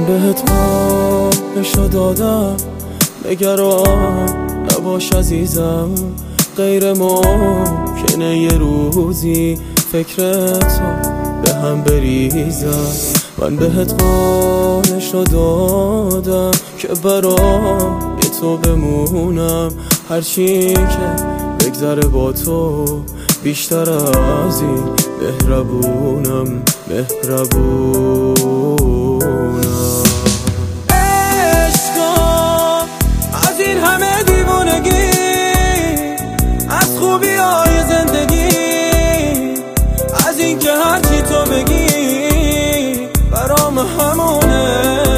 بهت قولشو دادم، نگران نباش عزیزم، غیر ممکنه یه روزی فکرتو به هم بریزم. من بهت قولشو دادم که برای تو بمونم، هرچی که بگذره با تو بیشتر از این مهربونم. عشقا از این همه دیوونگی، از خوبی های زندگی، از این که هرچی تو بگی برام همونه.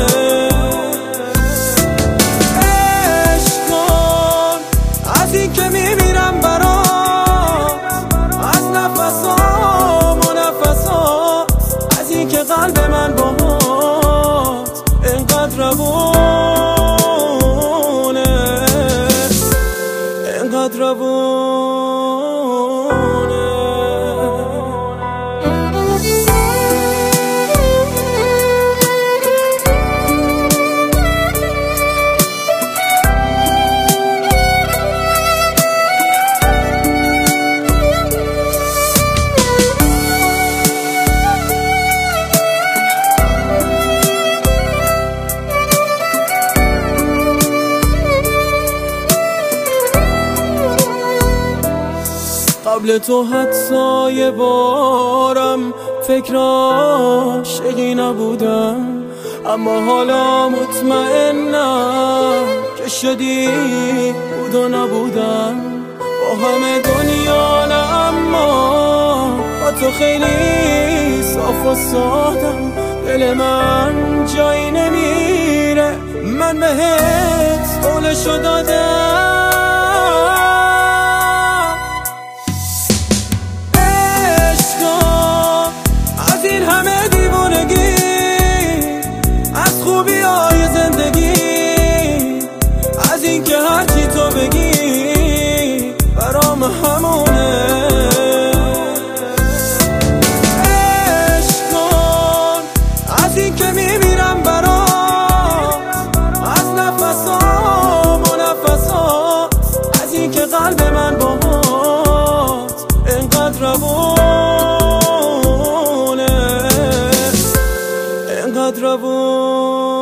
عشقا از این که میمیرم برام، از نفسام و نفسات، از این که قلب من باهات انقدر روونه، انقدر روونه. قبل تو حتی یه بارم فکر عاشقی نبودم، اما حالا مطمئنم که شدی بود و نبودم. با همه دنیا نه، اما با تو خیلی صاف و سادم. دل من جایی نمیره، من بهت قولشو دادم. هرچی تو بگی برام همونه. عشق کن از این که میمیرم برام، از نفسام و نفسات، از این که قلب من باهات انقدر روونه، انقدر روونه.